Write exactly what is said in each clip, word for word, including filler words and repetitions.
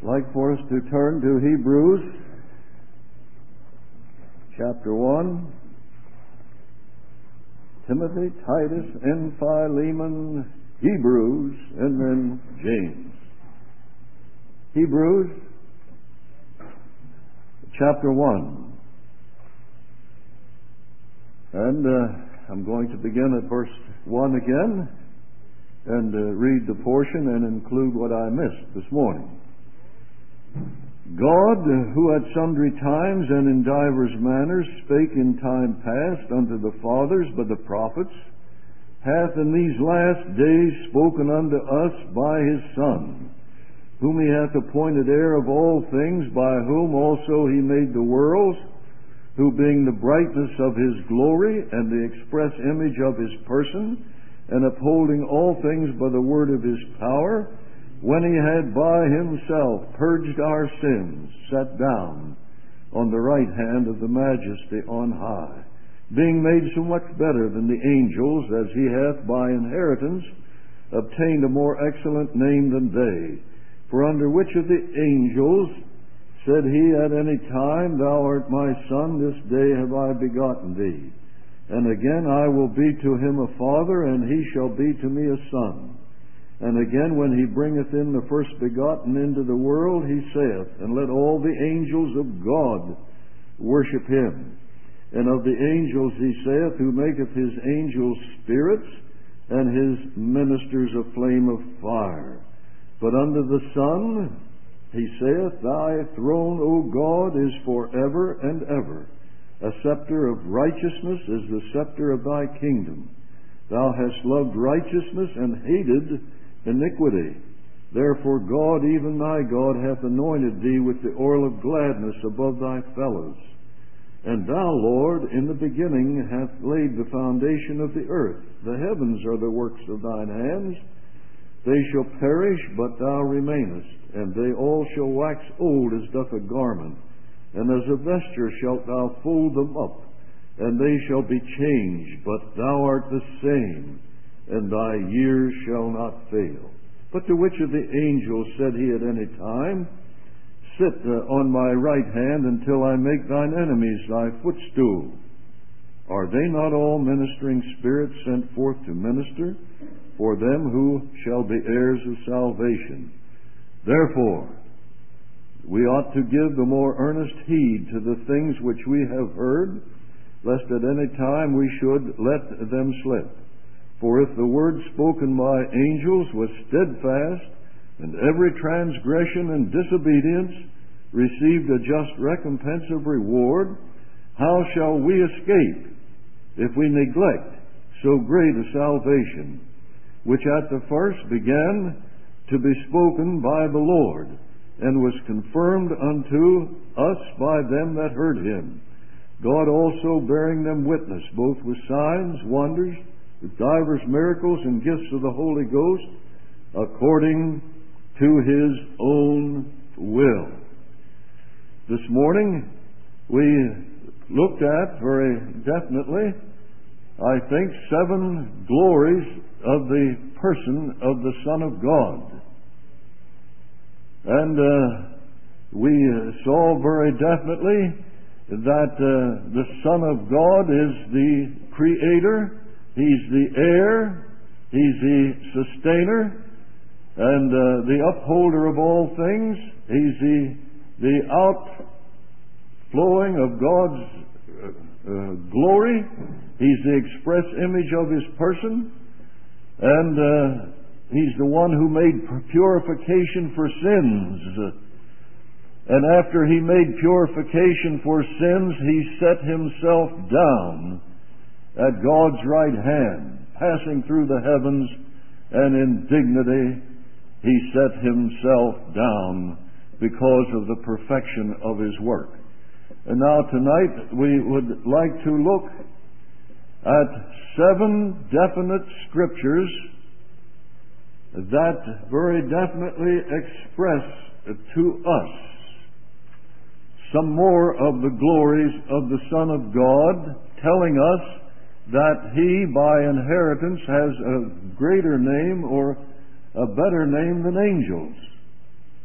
I'd like for us to turn to Hebrews chapter one. Timothy, Titus, and Philemon, Hebrews, and then James. Hebrews chapter one. And uh, I'm going to begin at verse one again and uh, read the portion and include what I missed this morning. God, who at sundry times and in divers manners spake in time past unto the fathers by the prophets, hath in these last days spoken unto us by his Son, whom he hath appointed heir of all things, by whom also he made the worlds, who being the brightness of his glory and the express image of his person, and upholding all things by the word of his power, when he had by himself purged our sins, sat down on the right hand of the Majesty on high, being made so much better than the angels, as he hath by inheritance obtained a more excellent name than they. For under which of the angels said he at any time, Thou art my Son, this day have I begotten thee? And again, I will be to him a father, and he shall be to me a son. And again, when he bringeth in the first begotten into the world, he saith, And let all the angels of God worship him. And of the angels he saith, Who maketh his angels spirits, and his ministers a flame of fire. But unto the Son he saith, Thy throne, O God, is for ever and ever. A scepter of righteousness is the scepter of thy kingdom. Thou hast loved righteousness and hated iniquity. Therefore God, even thy God, hath anointed thee with the oil of gladness above thy fellows. And thou, Lord, in the beginning hast laid the foundation of the earth. The heavens are the works of thine hands. They shall perish, but thou remainest, and they all shall wax old as doth a garment. And as a vesture shalt thou fold them up, and they shall be changed, but thou art the same, and thy years shall not fail. But to which of the angels said he at any time, Sit uh, on my right hand until I make thine enemies thy footstool? Are they not all ministering spirits sent forth to minister for them who shall be heirs of salvation? Therefore, we ought to give the more earnest heed to the things which we have heard, lest at any time we should let them slip. For if the word spoken by angels was steadfast, and every transgression and disobedience received a just recompense of reward, how shall we escape if we neglect so great a salvation, which at the first began to be spoken by the Lord, and was confirmed unto us by them that heard him, God also bearing them witness, both with signs, wonders, with divers miracles, and gifts of the Holy Ghost, according to his own will. This morning we looked at very definitely, I think, seven glories of the person of the Son of God. And uh, we saw very definitely that uh, the Son of God is the Creator, He's the heir, He's the sustainer, and uh, the upholder of all things. He's the, the outflowing of God's uh, uh, glory. He's the express image of His person, and uh, He's the one who made purification for sins. And after He made purification for sins, He set Himself down at God's right hand, passing through the heavens, and in dignity He set Himself down because of the perfection of His work. And now tonight we would like to look at seven definite scriptures that very definitely express to us some more of the glories of the Son of God, telling us that He, by inheritance, has a greater name or a better name than angels.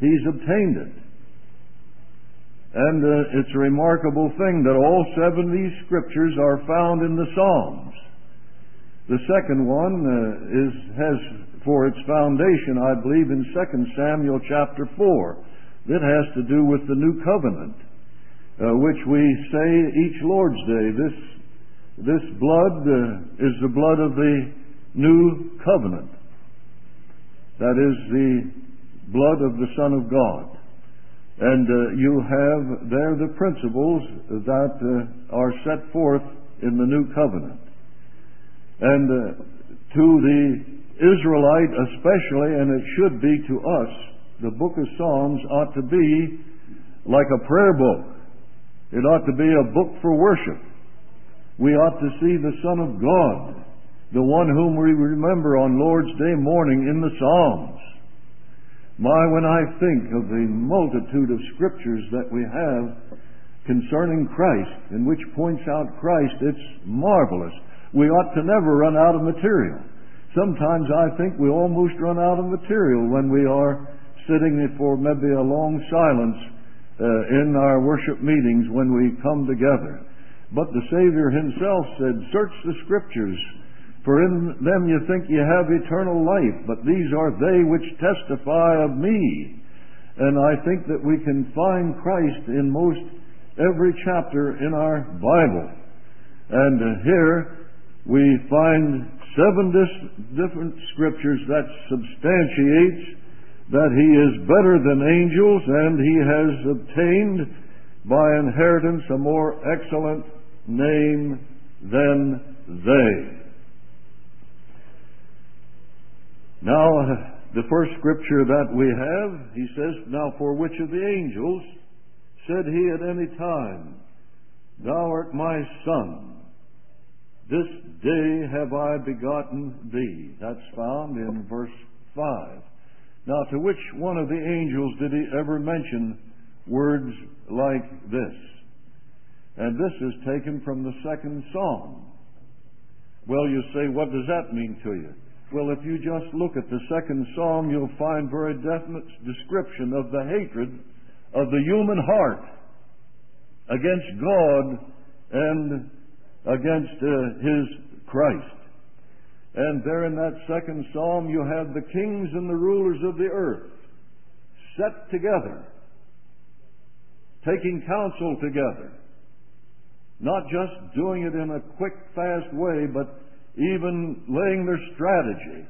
He's obtained it. And uh, it's a remarkable thing that all seven of these scriptures are found in the Psalms. The second one uh, is has for its foundation, I believe, in Second Samuel chapter four. That has to do with the new covenant, uh, which we say each Lord's Day. This this blood uh, is the blood of the new covenant. That is the blood of the Son of God. And uh, you have there the principles that uh, are set forth in the new covenant. And uh, to the Israelite especially, and it should be to us, the book of Psalms ought to be like a prayer book. It ought to be a book for worship. We ought to see the Son of God, the one whom we remember on Lord's Day morning in the Psalms. My, when I think of the multitude of scriptures that we have concerning Christ, and which points out Christ, it's marvelous. We ought to never run out of material. Sometimes I think we almost run out of material when we are sitting for maybe a long silence uh, in our worship meetings when we come together. But the Savior Himself said, "Search the Scriptures, for in them you think you have eternal life, but these are they which testify of me." And I think that we can find Christ in most every chapter in our Bible. And uh, here we find seven dis- different scriptures that substantiates that He is better than angels, and He has obtained by inheritance a more excellent name than they. Now, the first scripture that we have, he says, "Now for which of the angels said He at any time, Thou art my Son, this day have I begotten Thee?" That's found in verse five. Now, to which one of the angels did He ever mention words like this? And this is taken from the second Psalm. Well, you say, what does that mean to you? Well, if you just look at the second Psalm, you'll find very definite description of the hatred of the human heart against God and against uh, His Christ. And there in that second Psalm, you have the kings and the rulers of the earth set together, taking counsel together, not just doing it in a quick, fast way, but even laying their strategy.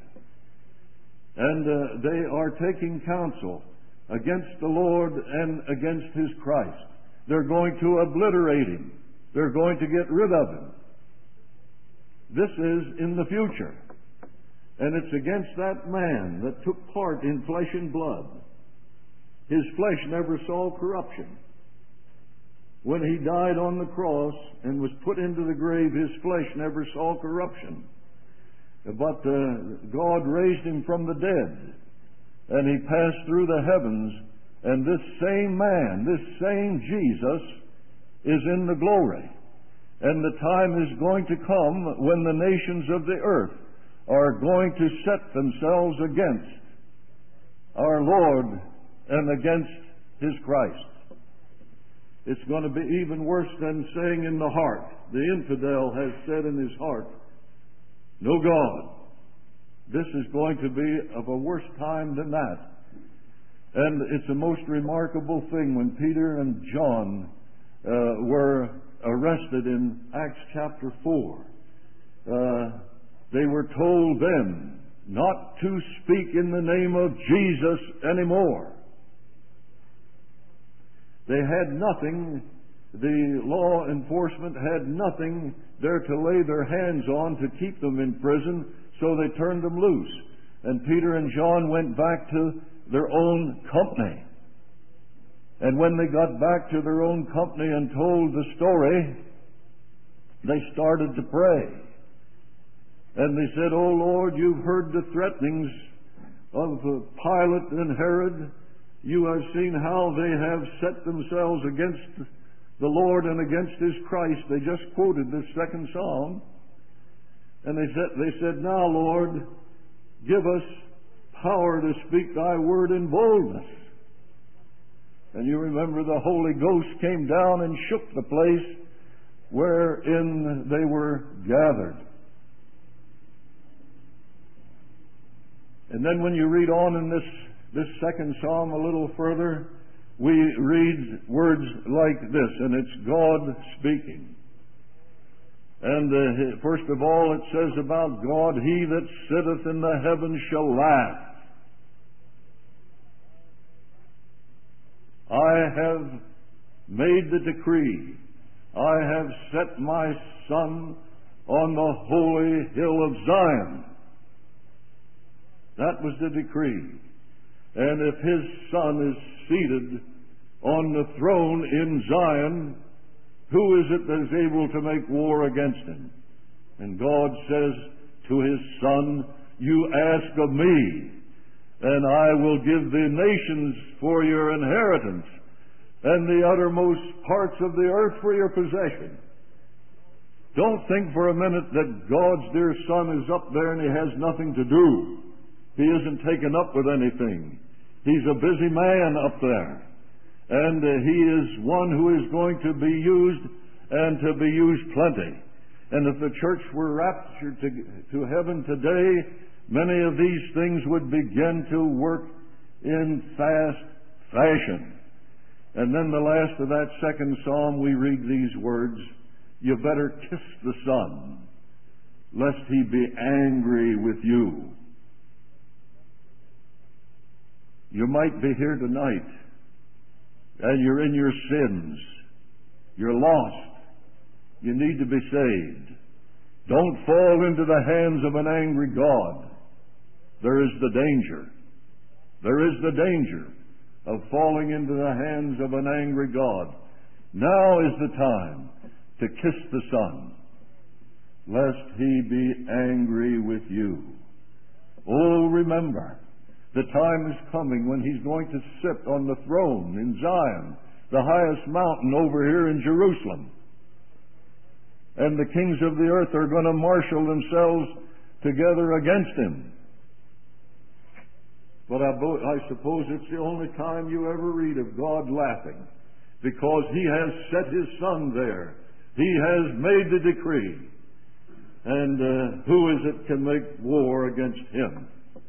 And uh, they are taking counsel against the Lord and against His Christ. They're going to obliterate Him. They're going to get rid of Him. This is in the future. And it's against that man that took part in flesh and blood. His flesh never saw corruption. When He died on the cross and was put into the grave, His flesh never saw corruption. But uh, God raised Him from the dead, and He passed through the heavens, and this same man, this same Jesus, is in the glory. And the time is going to come when the nations of the earth are going to set themselves against our Lord and against His Christ. It's going to be even worse than saying in the heart. The infidel has said in his heart, "No God." This is going to be of a worse time than that. And it's a most remarkable thing when Peter and John uh, were arrested in Acts chapter four. Uh, they were told then not to speak in the name of Jesus anymore. They had nothing, the law enforcement had nothing there to lay their hands on to keep them in prison, so they turned them loose. And Peter and John went back to their own company. And when they got back to their own company and told the story, they started to pray. And they said, "Oh Lord, you've heard the threatenings of Pilate and Herod. You have seen how they have set themselves against the Lord and against His Christ." They just quoted this second Psalm. And they said, they said, "Now, Lord, give us power to speak Thy word in boldness." And you remember the Holy Ghost came down and shook the place wherein they were gathered. And then when you read on in this, this second psalm a little further, we read words like this, and it's God speaking. And uh, first of all, it says about God, He that sitteth in the heavens shall laugh. I have made the decree. I have set my Son on the holy hill of Zion. That was the decree. And if His Son is seated on the throne in Zion, who is it that is able to make war against Him? And God says to His Son, you ask of me, and I will give the nations for your inheritance, and the uttermost parts of the earth for your possession. Don't think for a minute that God's dear Son is up there and He has nothing to do. He isn't taken up with anything. He's a busy man up there. And uh, He is one who is going to be used, and to be used plenty. And if the church were raptured to, to heaven today, many of these things would begin to work in fast fashion. And then the last of that second psalm, we read these words, you better kiss the Son, lest He be angry with you. You might be here tonight, and you're in your sins. You're lost. You need to be saved. Don't fall into the hands of an angry God. There is the danger. There is the danger of falling into the hands of an angry God. Now is the time to kiss the Son, lest He be angry with you. Oh, remember, the time is coming when He's going to sit on the throne in Zion, the highest mountain over here in Jerusalem. And the kings of the earth are going to marshal themselves together against Him. But I, bo- I suppose it's the only time you ever read of God laughing, because He has set His Son there. He has made the decree. And uh, who is it can make war against Him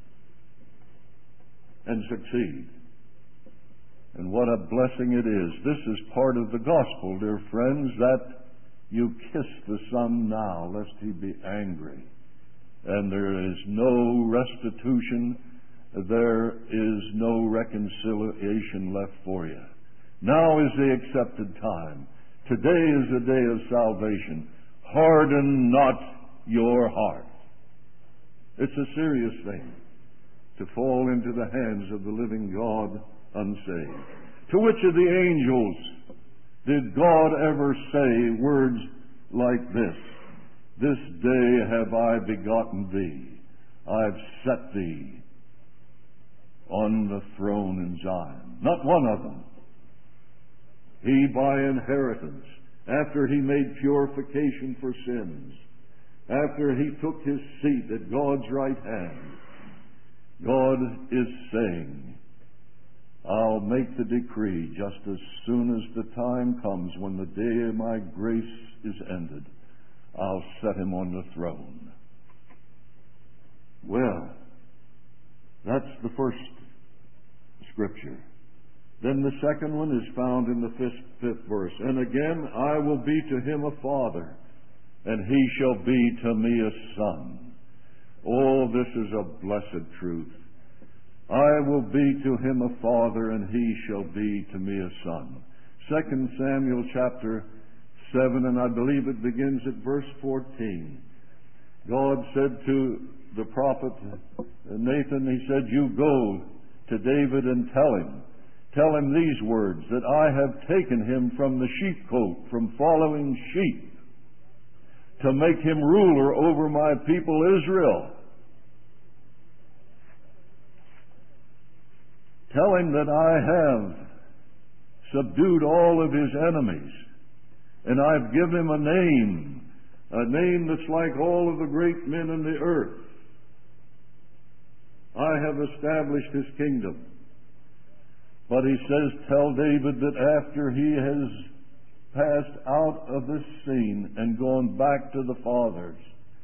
and succeed? And what a blessing it is. This is part of the gospel, dear friends, that you kiss the Son now, lest He be angry. And there is no restitution. There is no reconciliation left for you. Now is the accepted time. Today is the day of salvation. Harden not your heart. It's a serious thing to fall into the hands of the living God unsaved. To which of the angels did God ever say words like this? This day have I begotten thee. I've set thee on the throne in Zion. Not one of them. He, by inheritance, after He made purification for sins, after He took His seat at God's right hand, God is saying, I'll make the decree just as soon as the time comes when the day of my grace is ended. I'll set Him on the throne. Well, that's the first Scripture. Then the second one is found in the fifth, fifth verse. And again, I will be to him a father, and he shall be to me a son. Oh, this is a blessed truth. I will be to him a father, and he shall be to me a son. Second Samuel chapter seven, and I believe it begins at verse fourteen. God said to the prophet Nathan, He said, you go to David and tell him, tell him these words, that I have taken him from the sheepcote, from following sheep, to make him ruler over my people Israel. Tell him that I have subdued all of his enemies, and I've given him a name, a name that's like all of the great men in the earth. I have established his kingdom. But he says, tell David that after he has passed out of this scene and gone back to the fathers,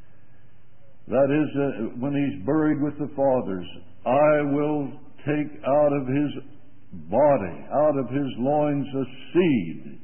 that is, uh, when he's buried with the fathers, I will take out of his body, out of his loins, a seed,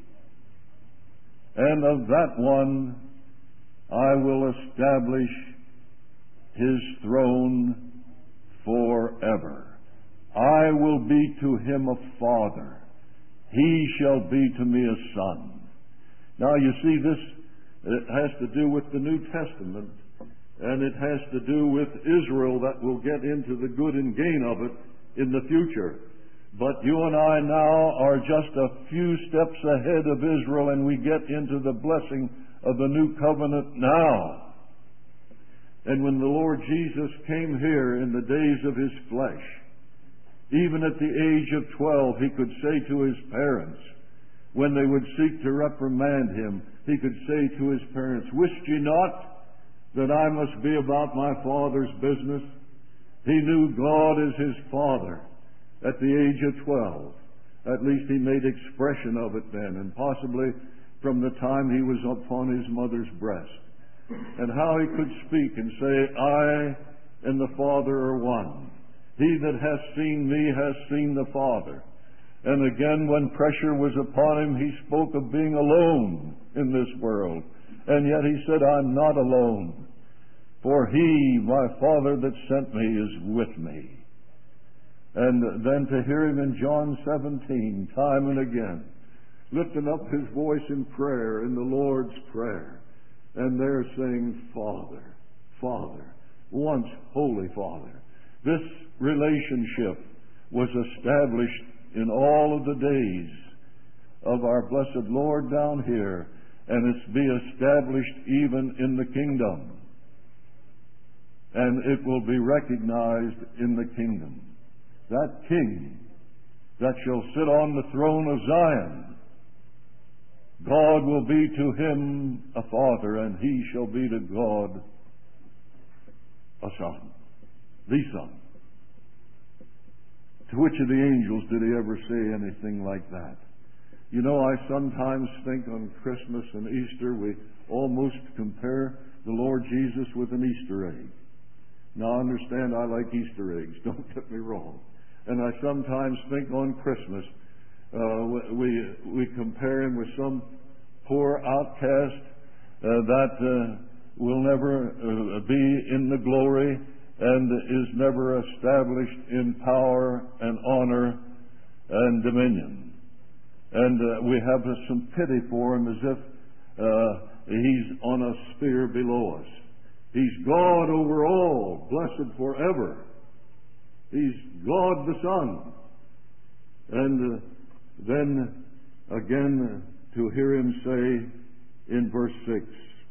and of that one I will establish his throne forever. I will be to him a father. He shall be to me a son. Now you see, this it has to do with the New Testament, and it has to do with Israel that will get into the good and gain of it in the future. But you and I now are just a few steps ahead of Israel, and we get into the blessing of the new covenant now. And when the Lord Jesus came here in the days of his flesh, even at the age of twelve, he could say to his parents, when they would seek to reprimand him, he could say to his parents, wist ye not that I must be about my Father's business? He knew God as his Father at the age of twelve. At least he made expression of it then, and possibly from the time he was upon his mother's breast. And how he could speak and say, I and the Father are one. He that hath seen me hath seen the Father. And again, when pressure was upon him, he spoke of being alone in this world. And yet he said, I'm not alone, for he, my Father that sent me, is with me. And then to hear him in John seventeen, time and again, lifting up his voice in prayer, in the Lord's Prayer, and there saying, Father, Father, once Holy Father. This relationship was established in all of the days of our blessed Lord down here, and it's be established even in the kingdom. And it will be recognized in the kingdom. That king that shall sit on the throne of Zion, God will be to him a father, and he shall be to God a son, the Son. To which of the angels did he ever say anything like that? You know, I sometimes think on Christmas and Easter we almost compare the Lord Jesus with an Easter egg. Now, I understand I like Easter eggs, don't get me wrong. And I sometimes think on Christmas uh, we we compare him with some poor outcast uh, that uh, will never uh, be in the glory and is never established in power and honor and dominion. And uh, we have uh, some pity for him, as if uh, he's on a sphere below us. He's God over all, blessed forever. He's God the Son. And uh, then again uh, to hear him say in verse six,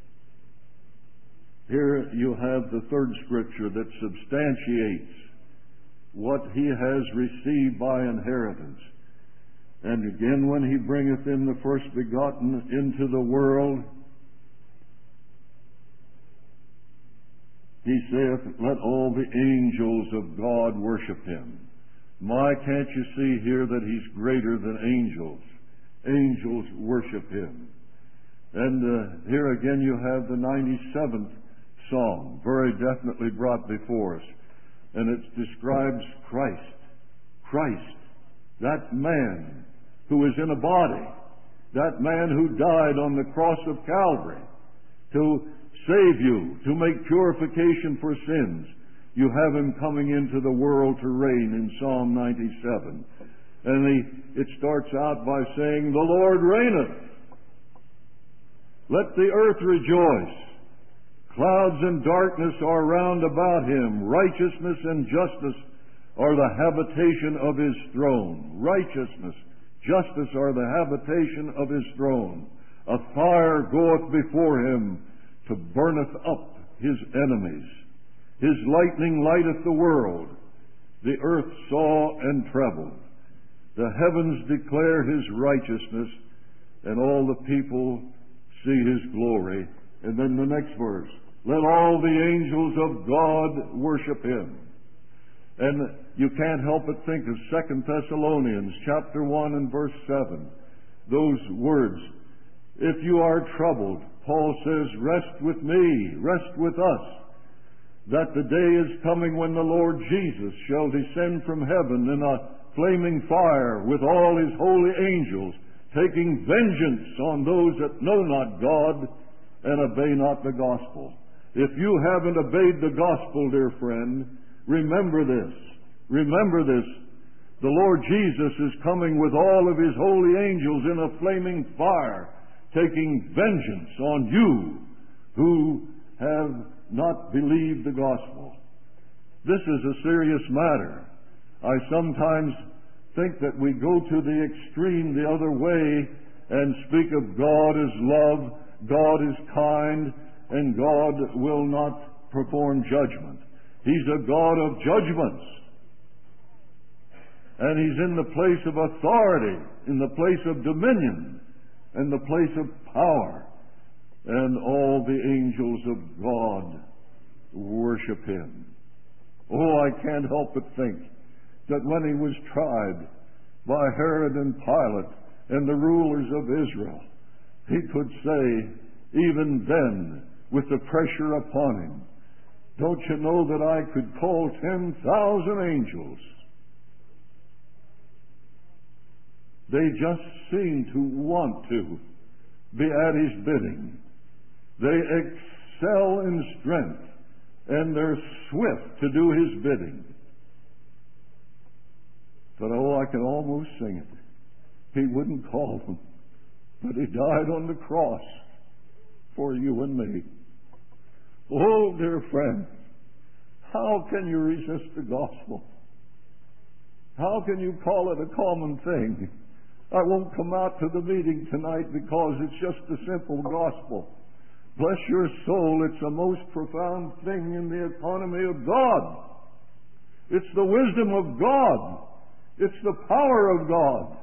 here you have the third scripture that substantiates what he has received by inheritance. And again, when he bringeth in the first begotten into the world, he saith, let all the angels of God worship him. My, can't you see here that he's greater than angels? Angels worship him. And uh, here again you have the ninety-seventh Psalm, very definitely brought before us. And it describes Christ. Christ, that man who is in a body, that man who died on the cross of Calvary to save you, to make purification for sins. You have him coming into the world to reign in Psalm ninety-seven. And he, it starts out by saying, the Lord reigneth. Let the earth rejoice. Clouds and darkness are round about him. Righteousness and justice are the habitation of his throne. Righteousness, justice are the habitation of his throne. A fire goeth before him to burneth up his enemies. His lightning lighteth the world. The earth saw and trembled. The heavens declare his righteousness, and all the people see his glory. And then the next verse, let all the angels of God worship him. And you can't help but think of Second Thessalonians chapter one and verse seven. Those words, if you are troubled, Paul says, rest with me, rest with us, that the day is coming when the Lord Jesus shall descend from heaven in a flaming fire with all his holy angels, taking vengeance on those that know not God and obey not the gospel. If you haven't obeyed the gospel, dear friend, remember this. Remember this. The Lord Jesus is coming with all of his holy angels in a flaming fire, taking vengeance on you who have not believed the gospel. This is a serious matter. I sometimes think that we go to the extreme the other way and speak of God as love, God is kind, and God will not perform judgment. He's a God of judgments. And He's in the place of authority, in the place of dominion, and the place of power. And all the angels of God worship Him. Oh, I can't help but think that when He was tried by Herod and Pilate and the rulers of Israel, He could say, even then, with the pressure upon Him, don't you know that I could call ten thousand angels? They just seem to want to be at His bidding. They excel in strength, and they're swift to do His bidding. But oh, I can almost sing it. He wouldn't call them, but He died on the cross for you and me. Oh, dear friend, how can you resist the gospel? How can you call it a common thing? I won't come out to the meeting tonight because it's just a simple gospel. Bless your soul, it's the most profound thing in the economy of God. It's the wisdom of God. It's the power of God.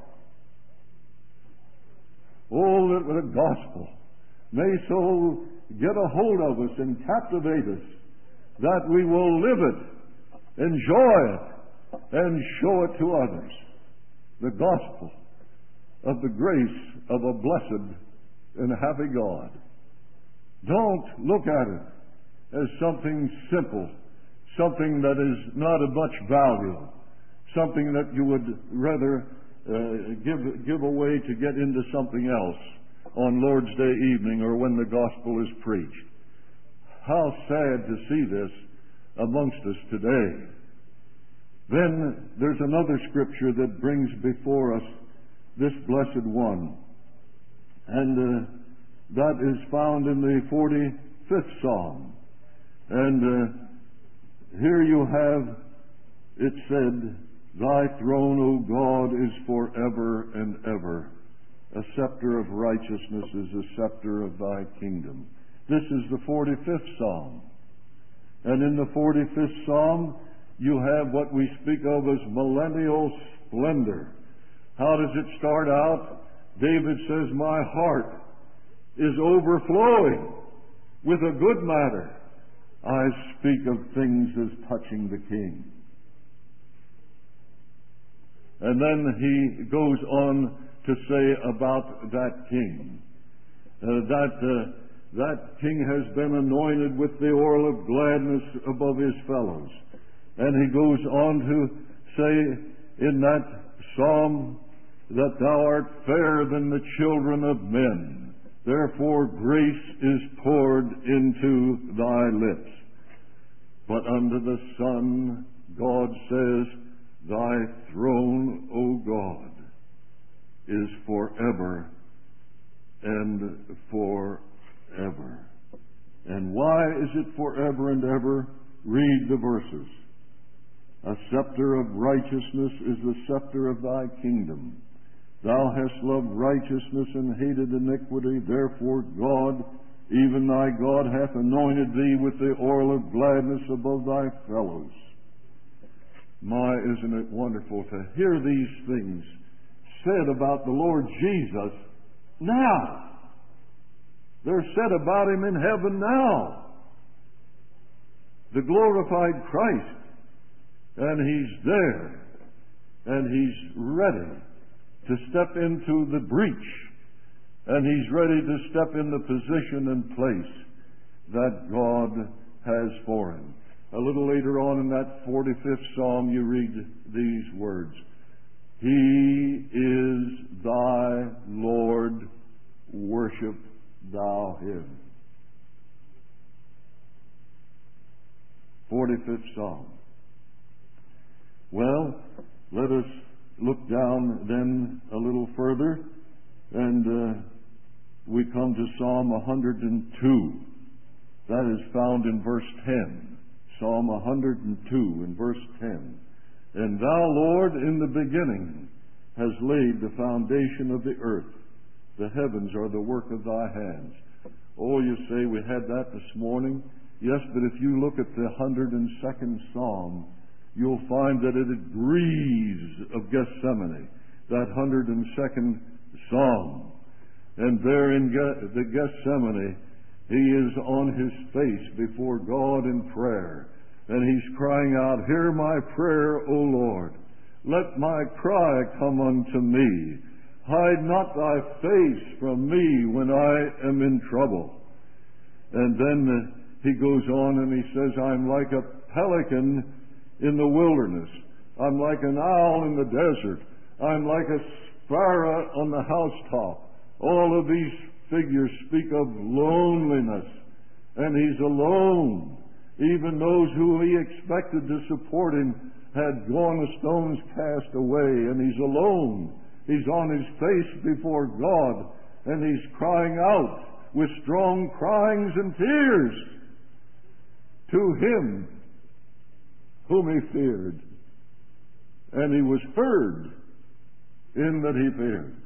Oh, that the gospel may so get a hold of us and captivate us that we will live it, enjoy it, and show it to others. The gospel of the grace of a blessed and happy God. Don't look at it as something simple, something that is not of much value, something that you would rather uh, give, give away to get into something else on Lord's Day evening or when the gospel is preached. How sad to see this amongst us today. Then there's another scripture that brings before us this blessed one. And uh, that is found in the forty-fifth Psalm. And uh, here you have it said, Thy throne, O God, is forever and ever. A scepter of righteousness is a scepter of Thy kingdom. This is the forty-fifth Psalm. And in the forty-fifth Psalm, you have what we speak of as millennial splendor. How does it start out? David says, my heart is overflowing with a good matter. I speak of things as touching the King. And then he goes on to say about that King, uh, that uh, that King has been anointed with the oil of gladness above his fellows. And he goes on to say in that psalm that thou art fairer than the children of men. Therefore grace is poured into thy lips. But under the sun, God says, Thy throne, O God, is forever and forever. And why is it forever and ever? Read the verses. A scepter of righteousness is the scepter of thy kingdom. Thou hast loved righteousness and hated iniquity. Therefore God, even thy God, hath anointed thee with the oil of gladness above thy fellows. My, isn't it wonderful to hear these things said about the Lord Jesus now? They're said about Him in heaven now. The glorified Christ and He's there, and He's ready to step into the breach, and He's ready to step in the position and place that God has for Him. A little later on in that forty-fifth Psalm, you read these words: He is thy Lord, worship thou Him. forty-fifth Psalm. Well, let us look down then a little further, and uh, we come to Psalm one hundred two. That is found in verse ten. Psalm one hundred two in verse ten. And thou, Lord, in the beginning has laid the foundation of the earth. The heavens are the work of thy hands. Oh, you say we had that this morning. Yes, but if you look at the one hundred second Psalm, you'll find that it agrees of Gethsemane, that one hundred second Psalm. And there in the Gethsemane, he is on his face before God in prayer. And he's crying out, Hear my prayer, O Lord. Let my cry come unto me. Hide not thy face from me when I am in trouble. And then uh, he goes on and he says, I'm like a pelican in the wilderness. I'm like an owl in the desert. I'm like a sparrow on the housetop. All of these figures speak of loneliness. And he's alone. Even those who he expected to support him had gone a stone's cast away, and he's alone. He's on his face before God, and he's crying out with strong cryings and tears to Him whom he feared. And he was heard in that he feared.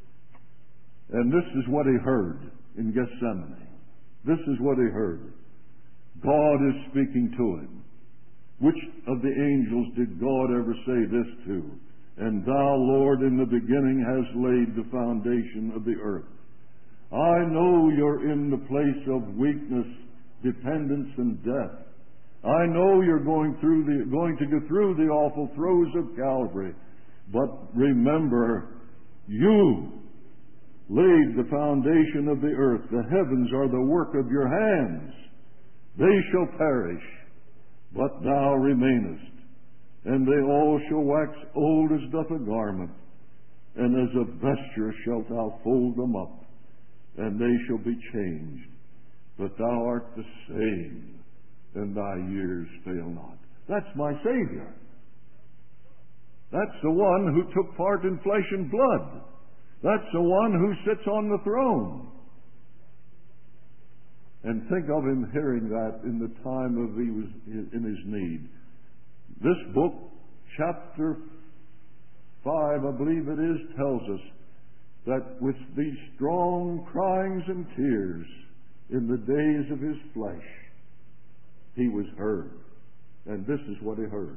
And this is what he heard in Gethsemane. This is what he heard. God is speaking to him. Which of the angels did God ever say this to? And thou, Lord, in the beginning hast laid the foundation of the earth. I know you're in the place of weakness, dependence, and death. I know you're going through the going to go through the awful throes of Calvary. But remember, you laid the foundation of the earth. The heavens are the work of your hands. They shall perish, but thou remainest. And they all shall wax old as doth a garment, and as a vesture shalt thou fold them up, and they shall be changed. But thou art the same, and thy years fail not. That's my Savior. That's the one who took part in flesh and blood. That's the one who sits on the throne. And think of him hearing that in the time of he was in his need. This book, chapter five, I believe it is, tells us that with these strong cryings and tears in the days of his flesh, he was heard. And this is what he heard.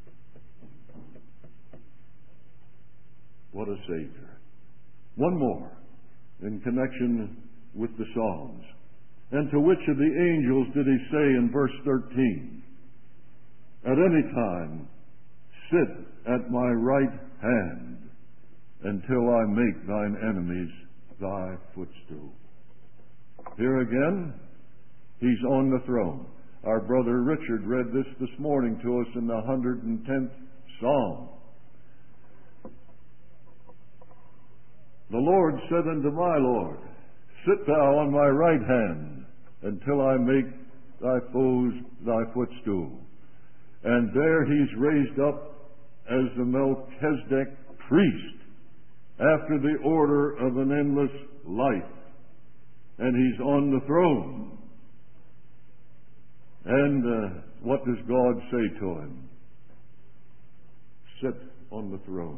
What a Savior. One more in connection with the Psalms. And to which of the angels did he say in verse thirteen, At any time, sit at my right hand until I make thine enemies thy footstool. Here again, he's on the throne. Our brother Richard read this this morning to us in the one hundred tenth Psalm. The Lord said unto my Lord, Sit thou on my right hand until I make thy foes thy footstool. And there he's raised up as the Melchizedek priest after the order of an endless life. And he's on the throne. And uh, what does God say to him? Sit on the throne.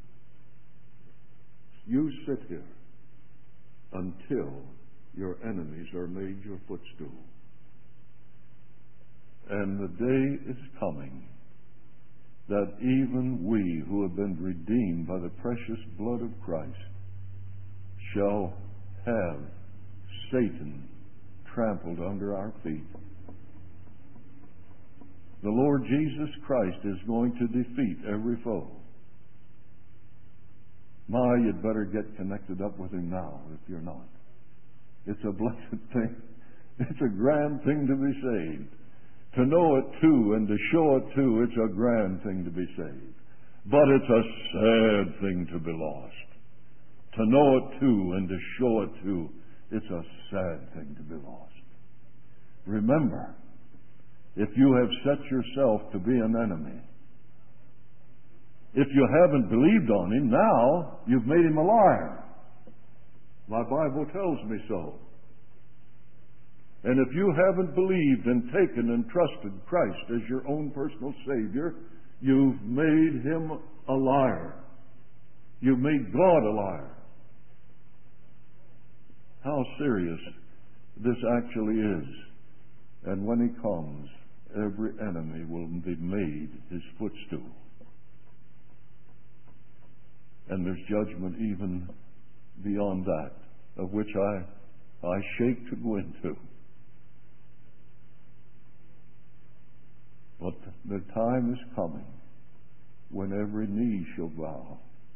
You sit here until your enemies are made your footstool. And the day is coming that even we who have been redeemed by the precious blood of Christ shall have Satan trampled under our feet. The Lord Jesus Christ is going to defeat every foe. My, you'd better get connected up with Him now if you're not. It's a blessed thing. It's a grand thing to be saved. To know it too and to show it too, it's a grand thing to be saved. But it's a sad thing to be lost. To know it too and to show it too, it's a sad thing to be lost. Remember, if you have set yourself to be an enemy, if you haven't believed on Him, now you've made Him a liar. My Bible tells me so. And if you haven't believed and taken and trusted Christ as your own personal Savior, you've made Him a liar. You've made God a liar. How serious this actually is. And when He comes, every enemy will be made His footstool. And there's judgment even beyond that, of which I, I shake to go into. But the time is coming when every knee shall bow.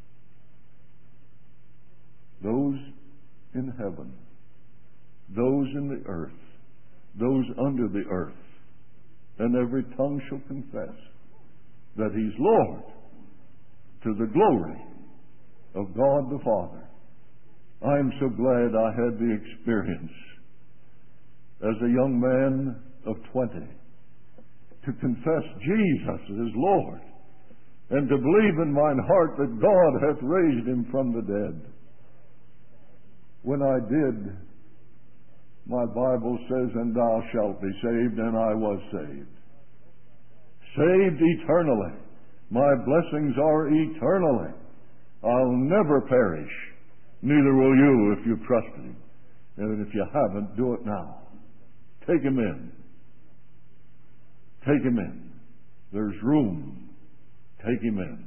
Those in heaven, those in the earth, those under the earth, and every tongue shall confess that He's Lord, to the glory of God the Father. I'm so glad I had the experience as a young man of twenty to confess Jesus as Lord and to believe in mine heart that God hath raised Him from the dead. When I did, my Bible says, and thou shalt be saved, and I was saved. Saved eternally. My blessings are eternally. I'll never perish. Neither will you if you've trusted Him. And if you haven't, do it now. Take Him in. Take Him in. There's room. Take Him in.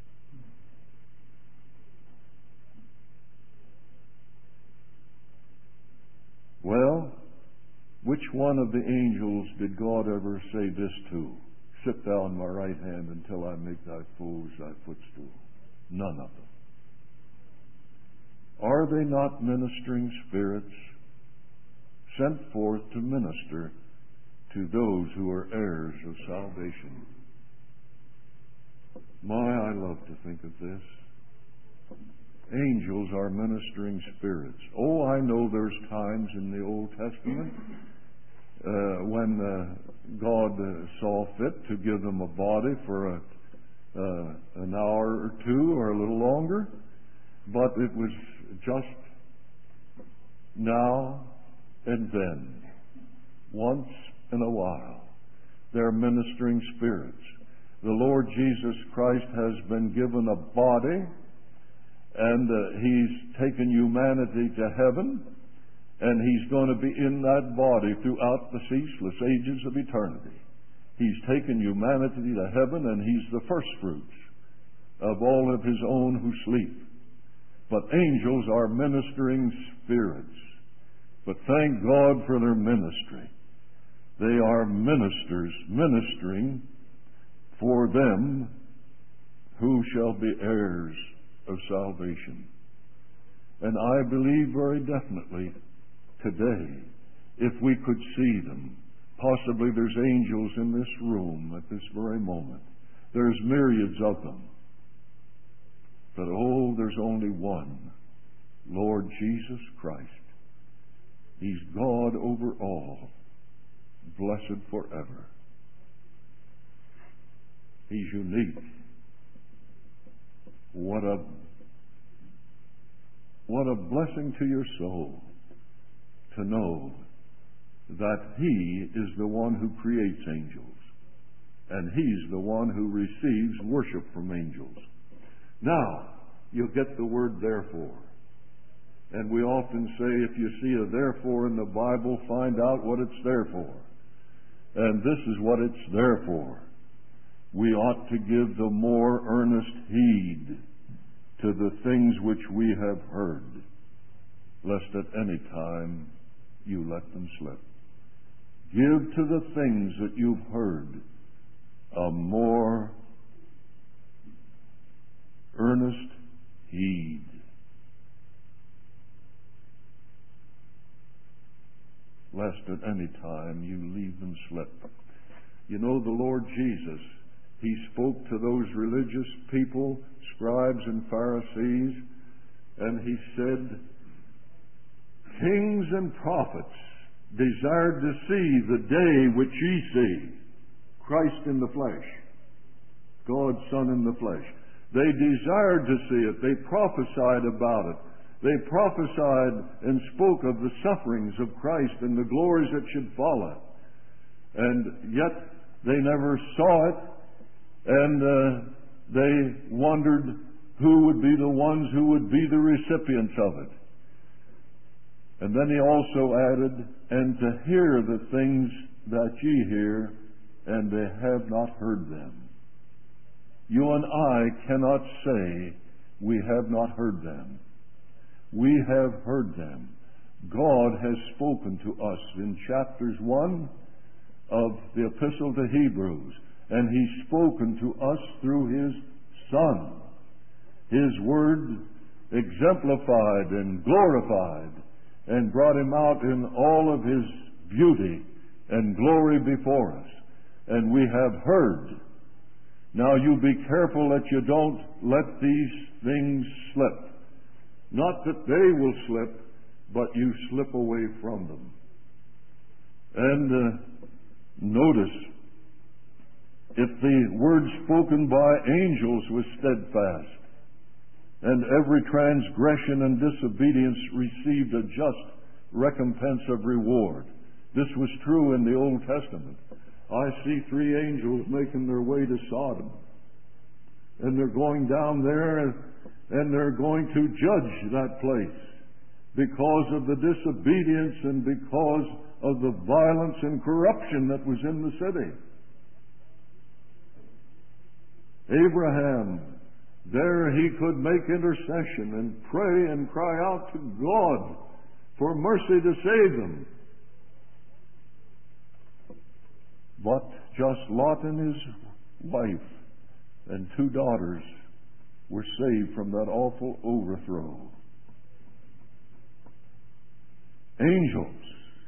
Well, which one of the angels did God ever say this to? Sit thou on my right hand until I make thy foes thy footstool. None of them. Are they not ministering spirits sent forth to minister to those who are heirs of salvation? My, I love to think of this. Angels are ministering spirits. Oh, I know there's times in the Old Testament uh, when uh, God uh, saw fit to give them a body for a, uh, an hour or two or a little longer, but it was just now and then, once in a while. They're ministering spirits. The Lord Jesus Christ has been given a body, and uh, He's taken humanity to heaven, and He's going to be in that body throughout the ceaseless ages of eternity. He's taken humanity to heaven, and He's the first fruits of all of His own who sleep. But angels are ministering spirits. But thank God for their ministry. They are ministers ministering for them who shall be heirs of salvation. And I believe very definitely today, if we could see them, possibly there's angels in this room at this very moment. There's myriads of them. But oh, there's only one, Lord Jesus Christ. He's God over all, blessed forever. He's unique. What a what a blessing to your soul to know that He is the one who creates angels, and He's the one who receives worship from angels. Now, you'll get the word therefore. And we often say, if you see a therefore in the Bible, find out what it's there for. And this is what it's there for. We ought to give the more earnest heed to the things which we have heard, lest at any time you let them slip. Give to the things that you've heard a more earnest heed. Lest at any time you leave them slip. You know, the Lord Jesus, He spoke to those religious people, scribes and Pharisees, and He said, kings and prophets desired to see the day which ye see, Christ in the flesh, God's Son in the flesh. They desired to see it. They prophesied about it. They prophesied and spoke of the sufferings of Christ and the glories that should follow. And yet they never saw it, and uh, they wondered who would be the ones who would be the recipients of it. And then He also added, and to hear the things that ye hear, and they have not heard them. You and I cannot say we have not heard them. We have heard them. God has spoken to us in chapters one of the Epistle to Hebrews, and He's spoken to us through His Son. His Word exemplified and glorified and brought Him out in all of His beauty and glory before us. And we have heard. Now you be careful that you don't let these things slip. Not that they will slip, but you slip away from them. And uh, notice, if the word spoken by angels was steadfast, and every transgression and disobedience received a just recompense of reward. This was true in the Old Testament. I see three angels making their way to Sodom. And they're going down there and they're going to judge that place because of the disobedience and because of the violence and corruption that was in the city. Abraham, there he could make intercession and pray and cry out to God for mercy to save them. But just Lot and his wife and two daughters were saved from that awful overthrow. Angels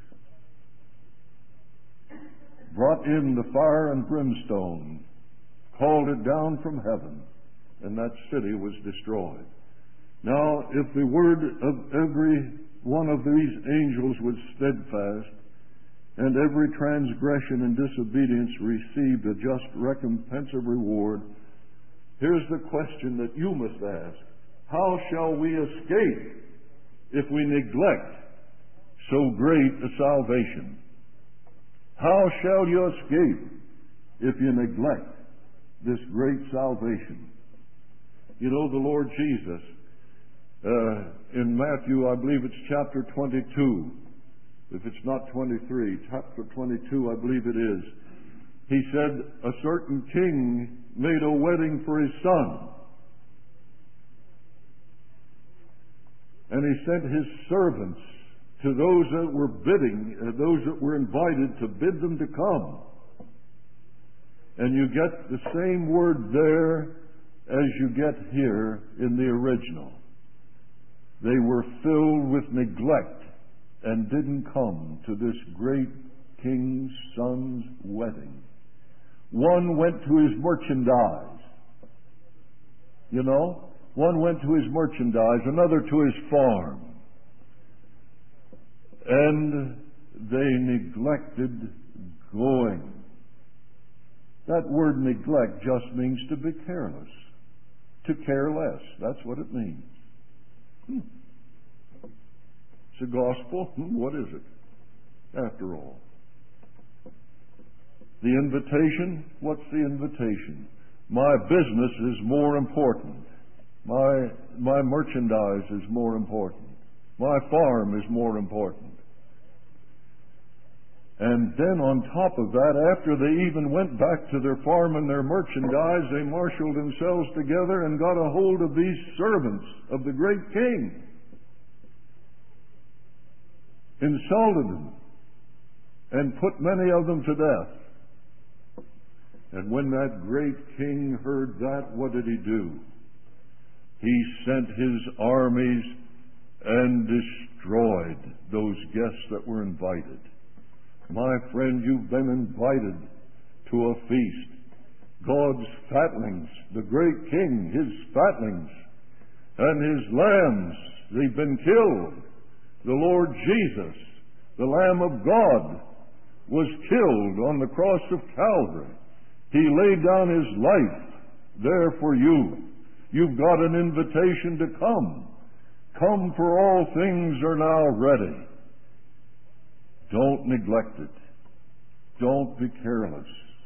brought in the fire and brimstone, called it down from heaven, and that city was destroyed. Now, if the word of every one of these angels was steadfast, and every transgression and disobedience received a just recompense of reward, here's the question that you must ask. How shall we escape if we neglect so great a salvation? How shall you escape if you neglect this great salvation? You know, the Lord Jesus, uh, in Matthew, I believe it's chapter twenty-two, if it's not twenty-three, chapter twenty-two, I believe it is, He said, a certain king made a wedding for his son. And he sent his servants to those that were bidding, uh, those that were invited, to bid them to come. And you get the same word there as you get here in the original. They were filled with neglect and didn't come to this great king's son's wedding. One went to his merchandise. You know, one went to his merchandise, another to his farm. And they neglected going. That word neglect just means to be careless, to care less. That's what it means. Hmm. It's a gospel. Hmm, what is it, after all? The invitation? What's the invitation? My business is more important. My, my merchandise is more important. My farm is more important. And then on top of that, after they even went back to their farm and their merchandise, they marshaled themselves together and got a hold of these servants of the great king. Insulted them and put many of them to death. And when that great king heard that, what did he do? He sent his armies and destroyed those guests that were invited. My friend, you've been invited to a feast. God's fatlings, the great king, his fatlings, and his lambs, they've been killed. The Lord Jesus, the Lamb of God, was killed on the cross of Calvary. He laid down his life there for you. You've got an invitation to come. Come, for all things are now ready. Don't neglect it. Don't be careless.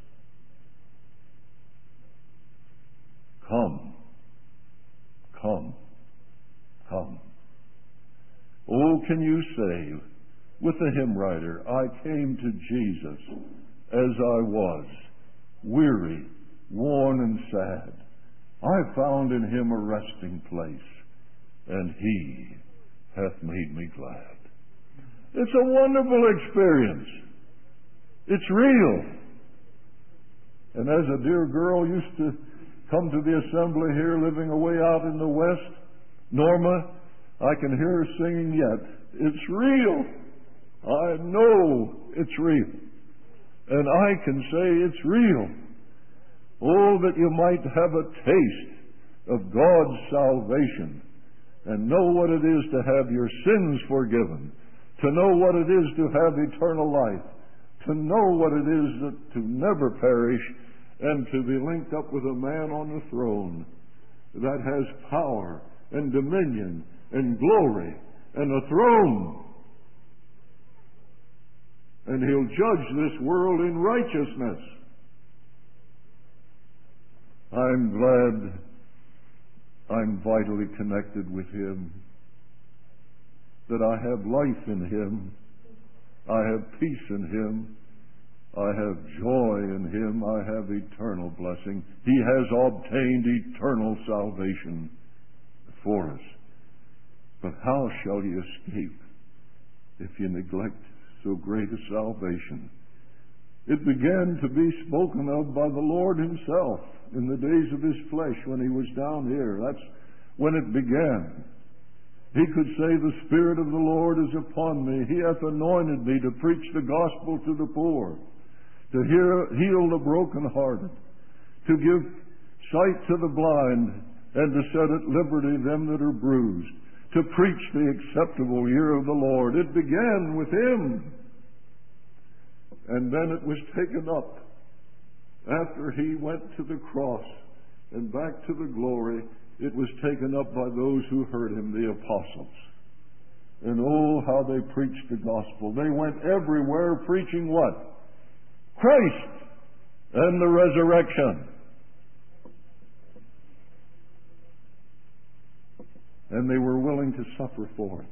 Come. Come. Come. Oh, can you say with the hymn writer, I came to Jesus as I was, weary, worn, and sad. I found in him a resting place, and he hath made me glad. It's a wonderful experience. It's real. And as a dear girl used to come to the assembly here, living away out in the west, Norma, I can hear her singing yet. It's real. I know it's real. And I can say it's real. Oh, that you might have a taste of God's salvation and know what it is to have your sins forgiven, to know what it is to have eternal life, to know what it is that to never perish, and to be linked up with a man on the throne that has power and dominion and glory and a throne. And he'll judge this world in righteousness. I'm glad I'm vitally connected with him, that I have life in him, I have peace in him, I have joy in him, I have eternal blessing. He has obtained eternal salvation for us. But how shall ye escape if you neglect so great a salvation? It began to be spoken of by the Lord himself in the days of his flesh when he was down here. That's when it began. He could say, the Spirit of the Lord is upon me. He hath anointed me to preach the gospel to the poor, to hear, heal the brokenhearted, to give sight to the blind, and to set at liberty them that are bruised, to preach the acceptable year of the Lord. It began with him. And then it was taken up after he went to the cross and back to the glory. It was taken up by those who heard him, the apostles. And oh, how they preached the gospel. They went everywhere preaching what? Christ and the resurrection. And they were willing to suffer for it.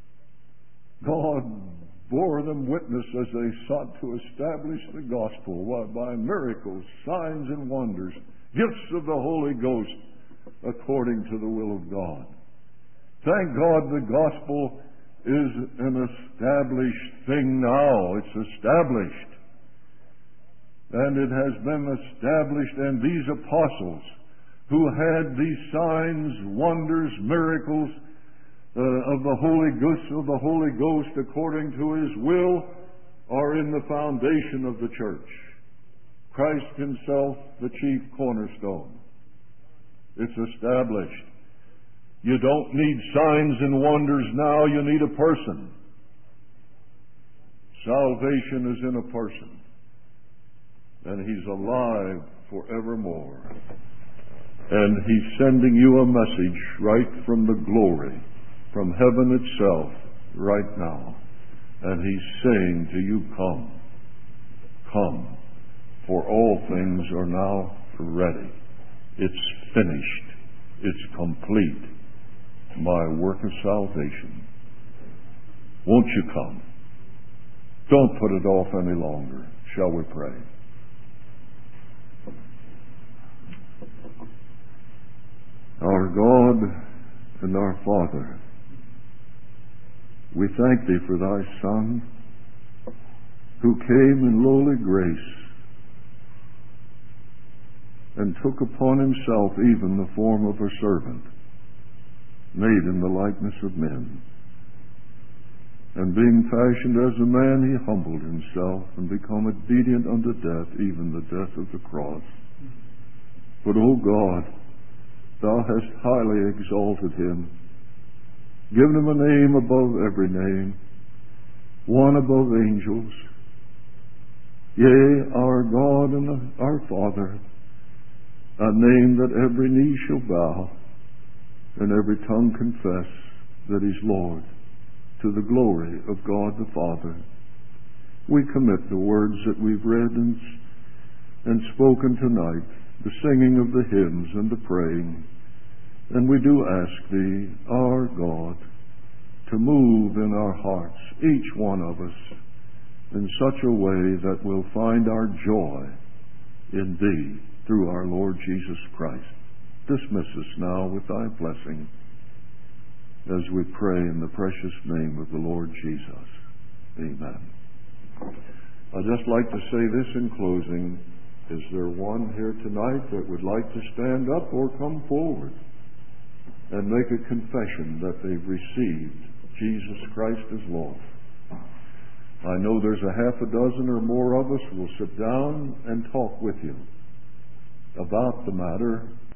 God bore them witness as they sought to establish the gospel by miracles, signs, and wonders, gifts of the Holy Ghost, according to the will of God. Thank God the gospel is an established thing now. It's established. And it has been established, and these apostles who had these signs, wonders, miracles uh, of the Holy Ghost, of the Holy Ghost according to his will, are in the foundation of the church. Christ himself, the chief cornerstone. It's established. You don't need signs and wonders now, you need a person. Salvation is in a person. And he's alive forevermore. And he's sending you a message right from the glory, from heaven itself, right now. And he's saying to you, come, come, for all things are now ready. It's finished. It's complete. My work of salvation. Won't you come? Don't put it off any longer. Shall we pray? Our God and our Father, we thank Thee for Thy Son, who came in lowly grace and took upon himself even the form of a servant, made in the likeness of men. And being fashioned as a man, he humbled himself, and became obedient unto death, even the death of the cross. But, O God, thou hast highly exalted him, given him a name above every name, one above angels. Yea, our God and our Father, a name that every knee shall bow, and every tongue confess that he's Lord, to the glory of God the Father. We commit the words that we've read and, and spoken tonight, the singing of the hymns and the praying, and we do ask Thee, our God, to move in our hearts, each one of us, in such a way that we'll find our joy in Thee through our Lord Jesus Christ. Dismiss us now with Thy blessing as we pray in the precious name of the Lord Jesus. Amen. I'd just like to say this in closing. Is there one here tonight that would like to stand up or come forward and make a confession that they've received Jesus Christ as Lord? I know there's a half a dozen or more of us who will sit down and talk with you about the matter